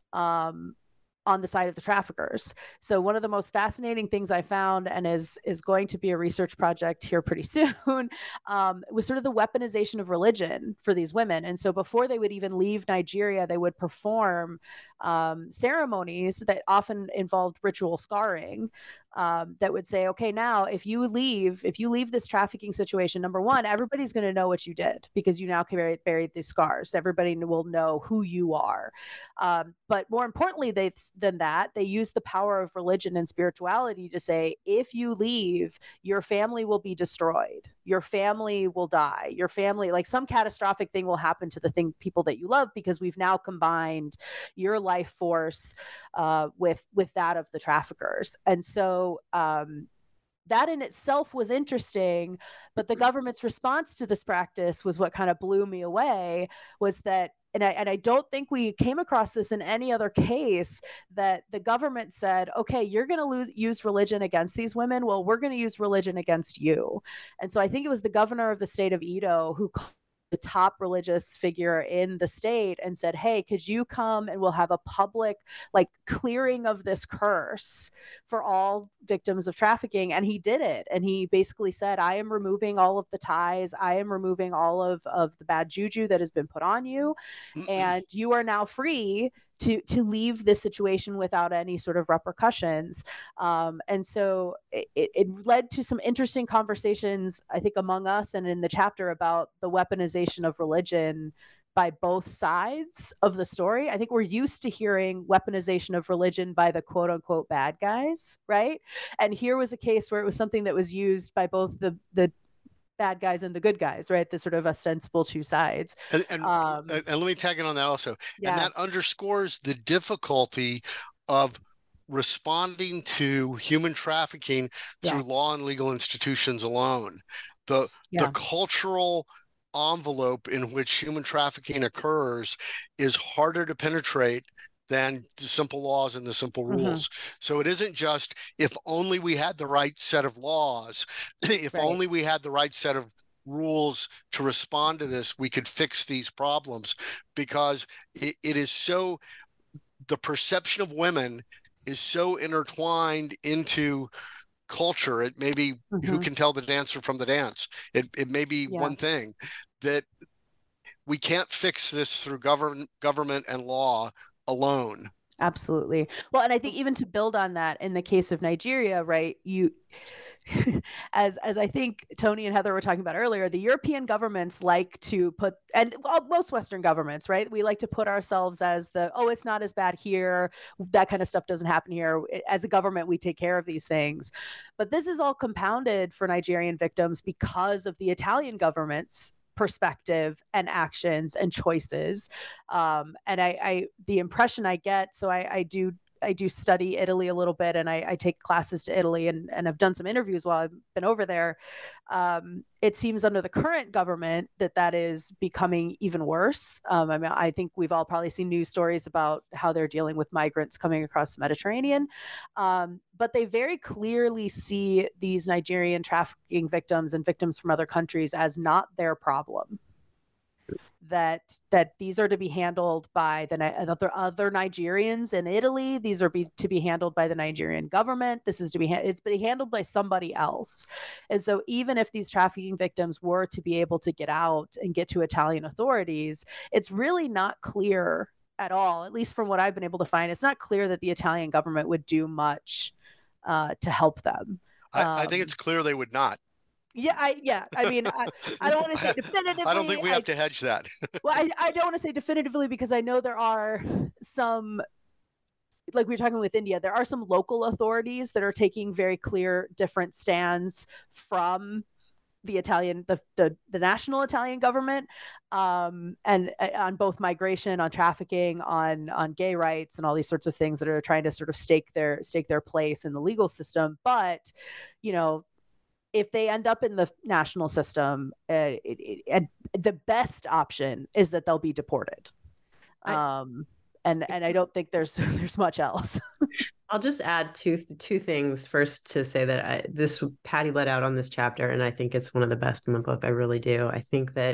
um, on the side of the traffickers. So one of the most fascinating things I found, and is is going to be a research project here pretty soon, um, was sort of the weaponization of religion for these women. And so before they would even leave Nigeria, they would perform um, ceremonies that often involved ritual scarring um, that would say, okay, now if you leave, if you leave this trafficking situation, number one, everybody's going to know what you did because you now carry buried these scars. Everybody will know who you are. Um, but more importantly they, than that, they use the power of religion and spirituality to say, if you leave, your family will be destroyed. Your family will die. Your family, like some catastrophic thing will happen to the thing people that you love, because we've now combined your life force uh, with with that of the traffickers. And so um, that in itself was interesting, but the government's response to this practice was what kind of blew me away, was that, and I, and I don't think we came across this in any other case, that the government said, okay, you're going to lose, use religion against these women. Well, we're going to use religion against you. And so I think it was the governor of the state of Edo who called the top religious figure in the state and said, hey, could you come and we'll have a public like clearing of this curse for all victims of trafficking. And he did it. And he basically said, I am removing all of the ties. I am removing all of, of the bad juju that has been put on you. And you are now free to to leave this situation without any sort of repercussions. Um, and so it, it led to some interesting conversations, I think, among us and in the chapter about the weaponization of religion by both sides of the story. I think we're used to hearing weaponization of religion by the quote unquote bad guys, right? And here was a case where it was something that was used by both the the bad guys and the good guys, right? The sort of ostensible two sides. And, and, um, and let me tag in on that also. Yeah. And that underscores the difficulty of responding to human trafficking through Yeah. law and legal institutions alone. The, Yeah. the cultural envelope in which human trafficking occurs is harder to penetrate than the simple laws and the simple rules. Mm-hmm. So it isn't just if only we had the right set of laws, if Right. only we had the right set of rules to respond to this, we could fix these problems, because it, it is so, the perception of women is so intertwined into culture. It may be mm-hmm. who can tell the dancer from the dance. It, it may be yeah. one thing that we can't fix this through government, government and law alone. Absolutely. Well, and I think even to build on that, in the case of Nigeria, right, you, as as I think Tony and Heather were talking about earlier, the European governments like to put, and well, most Western governments, right, we like to put ourselves as the, oh, it's not as bad here, that kind of stuff doesn't happen here. As a government, we take care of these things. But this is all compounded for Nigerian victims because of the Italian government's perspective and actions and choices. Um, and I, I, the impression I get, so I, I do I do study Italy a little bit, and I, I take classes to Italy, and, and I've done some interviews while I've been over there. Um, it seems under the current government that that is becoming even worse. Um, I mean, I think we've all probably seen news stories about how they're dealing with migrants coming across the Mediterranean. Um, but they very clearly see these Nigerian trafficking victims and victims from other countries as not their problem. That that these are to be handled by the other other Nigerians in Italy. These are be, to be handled by the Nigerian government. This is to be it's being handled by somebody else. And so even if these trafficking victims were to be able to get out and get to Italian authorities, it's really not clear at all, at least from what I've been able to find. It's not clear that the Italian government would do much uh, to help them. I, Um, I think it's clear they would not. Yeah, I yeah. I mean, I, I don't want to say definitively. I don't think we have I, to hedge that. well, I, I don't want to say definitively because I know there are some, like we were talking with India, there are some local authorities that are taking very clear different stands from the Italian, the the, the national Italian government, um, and uh, on both migration, on trafficking, on on gay rights, and all these sorts of things that are trying to sort of stake their stake their place in the legal system. But, you know, if they end up in the national system, uh, it, it, it, the best option is that they'll be deported. I, um, and and I don't think there's there's much else. I'll just add two two things. First, to say that I, this Patty let out on this chapter, and I think it's one of the best in the book. I really do. I think that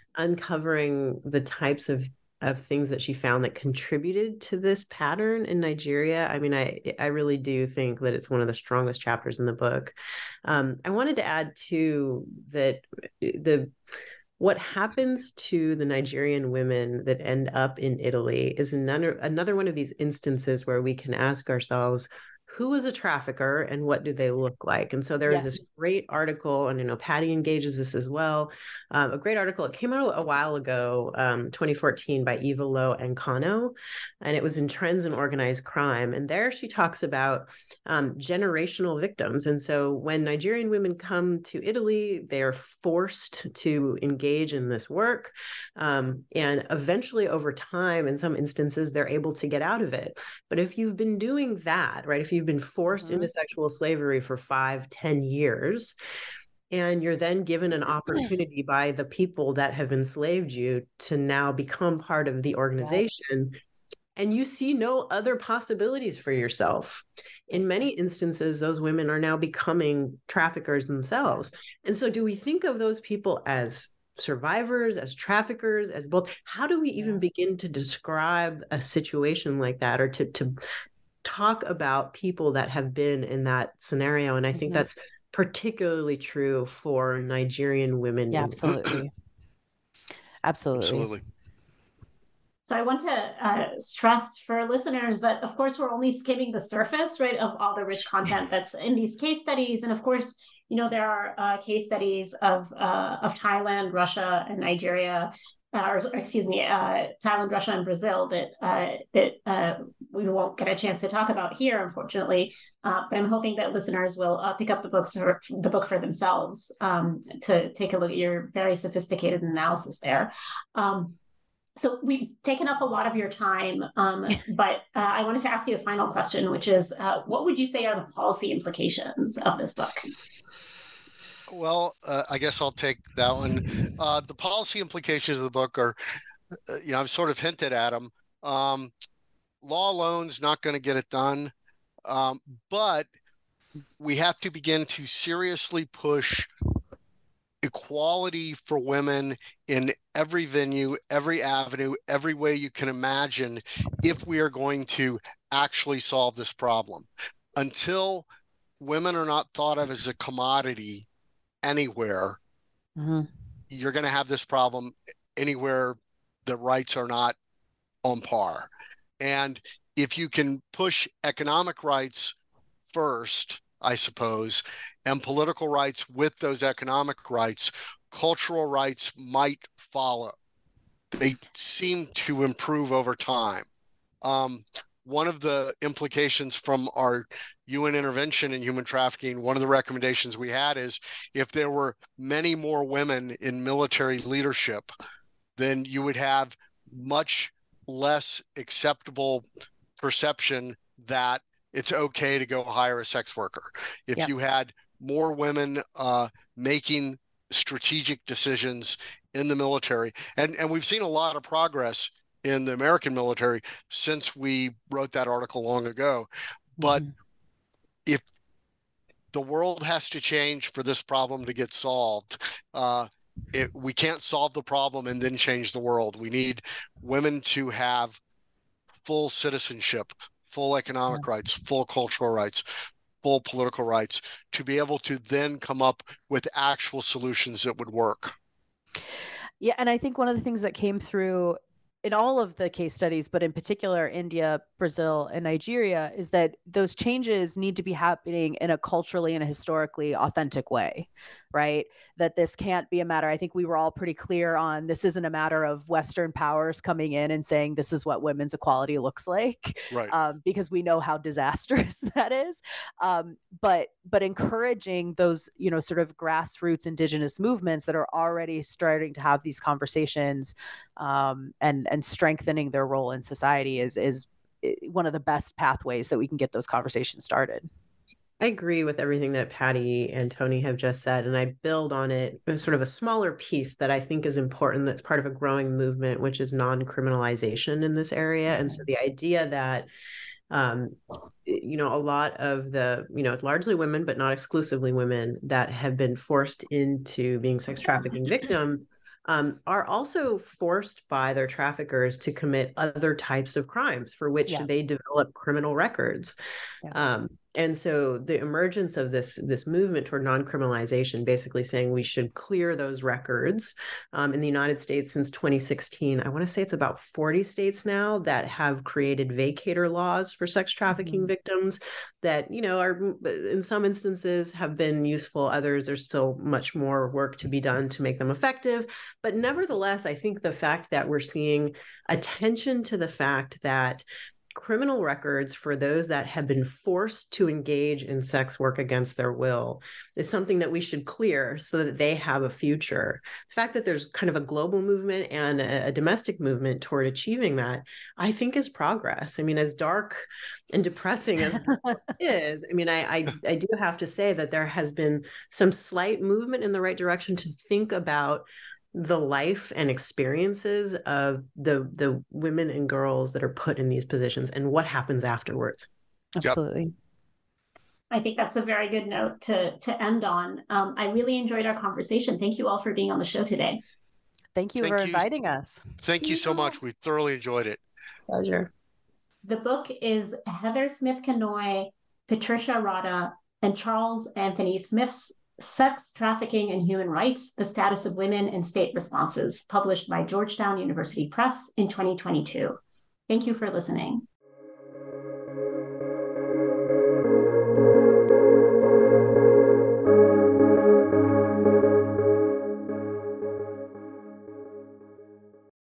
uncovering the types of of things that she found that contributed to this pattern in Nigeria. I mean, I I really do think that it's one of the strongest chapters in the book. Um, I wanted to add too that the what happens to the Nigerian women that end up in Italy is another another one of these instances where we can ask ourselves, who is a trafficker and what do they look like? And so there yes. is this great article, and, you know, Patty engages this as well. Um, a great article. It came out a while ago, um, twenty fourteen, by Eva Lo and Kano, and it was in Trends in Organized Crime. And there she talks about um, generational victims. And so when Nigerian women come to Italy, they are forced to engage in this work. Um, and eventually over time, in some instances, they're able to get out of it. But if you've been doing that, right, if you you've been forced mm-hmm. into sexual slavery for five, ten years, and you're then given an opportunity by the people that have enslaved you to now become part of the organization, yeah. and you see no other possibilities for yourself. In many instances, those women are now becoming traffickers themselves. And so do we think of those people as survivors, as traffickers, as both? How do we even begin to describe a situation like that, or to to talk about people that have been in that scenario? And I think mm-hmm. that's particularly true for Nigerian women. Yeah, absolutely. absolutely. Absolutely. So I want to uh, stress for listeners that, of course, we're only skimming the surface, right, of all the rich content that's in these case studies. And of course, you know, there are uh, case studies of uh, of Thailand, Russia, and Nigeria, Uh, or, or excuse me, uh, Thailand, Russia, and Brazil that uh, that uh, we won't get a chance to talk about here, unfortunately. Uh, but I'm hoping that listeners will uh, pick up the books or the book for themselves um, to take a look at your very sophisticated analysis there. Um, so we've taken up a lot of your time, um, but uh, I wanted to ask you a final question, which is, uh, what would you say are the policy implications of this book? Well, uh, I guess I'll take that one. Uh, the policy implications of the book are, uh, you know, I've sort of hinted at them. Um, law alone's not going to get it done, um, but we have to begin to seriously push equality for women in every venue, every avenue, every way you can imagine, if we are going to actually solve this problem. Until women are not thought of as a commodity anywhere, mm-hmm. you're going to have this problem anywhere the rights are not on par. And if you can push economic rights first, I suppose, and political rights with those economic rights, cultural rights might follow. They seem to improve over time. Um, one of the implications from our U N intervention in human trafficking, one of the recommendations we had is, if there were many more women in military leadership, then you would have much less acceptable perception that it's okay to go hire a sex worker. If Yep. you had more women uh, making strategic decisions in the military, and, and we've seen a lot of progress in the American military since we wrote that article long ago. But Mhm. if the world has to change for this problem to get solved, uh, it, we can't solve the problem and then change the world. We need women to have full citizenship, full economic rights, full cultural rights, full political rights, to be able to then come up with actual solutions that would work. Yeah, and I think one of the things that came through in all of the case studies, but in particular India, Brazil, and Nigeria, is that those changes need to be happening in a culturally and a historically authentic way, right? That this can't be a matter, I think we were all pretty clear on, this isn't a matter of Western powers coming in and saying this is what women's equality looks like, Right. um, because we know how disastrous that is. Um, but but encouraging those, you know, sort of grassroots indigenous movements that are already starting to have these conversations, um, and and strengthening their role in society is is one of the best pathways that we can get those conversations started. I agree with everything that Patty and Tony have just said, and I build on it as sort of a smaller piece that I think is important that's part of a growing movement, which is non-criminalization in this area. And so the idea that Um, you know, a lot of the, you know, it's largely women, but not exclusively women that have been forced into being sex trafficking victims, um, are also forced by their traffickers to commit other types of crimes for which Yeah. they develop criminal records. Yeah. Um, and so the emergence of this this movement toward non-criminalization, basically saying we should clear those records, um, in the United States since twenty sixteen, I want to say it's about forty states now that have created vacator laws for sex trafficking Mm-hmm. victims that, you know, are in some instances have been useful. Others, there's still much more work to be done to make them effective. But nevertheless, I think the fact that we're seeing attention to the fact that criminal records for those that have been forced to engage in sex work against their will is something that we should clear so that they have a future. The fact that there's kind of a global movement and a, a domestic movement toward achieving that, I think is progress. I mean, as dark and depressing as it is, I mean, I, I, I do have to say that there has been some slight movement in the right direction to think about the life and experiences of the the women and girls that are put in these positions and what happens afterwards. Absolutely. Yep. I think that's a very good note to to end on. Um, I really enjoyed our conversation. Thank you all for being on the show today. Thank you Thank for you. inviting us. Thank you so much. We thoroughly enjoyed it. Pleasure. The book is Heather Smith Kanoy, Patricia Rada, and Charles Anthony Smith's Sex Trafficking and Human Rights, The Status of Women and State Responses, published by Georgetown University Press in twenty twenty-two. Thank you for listening.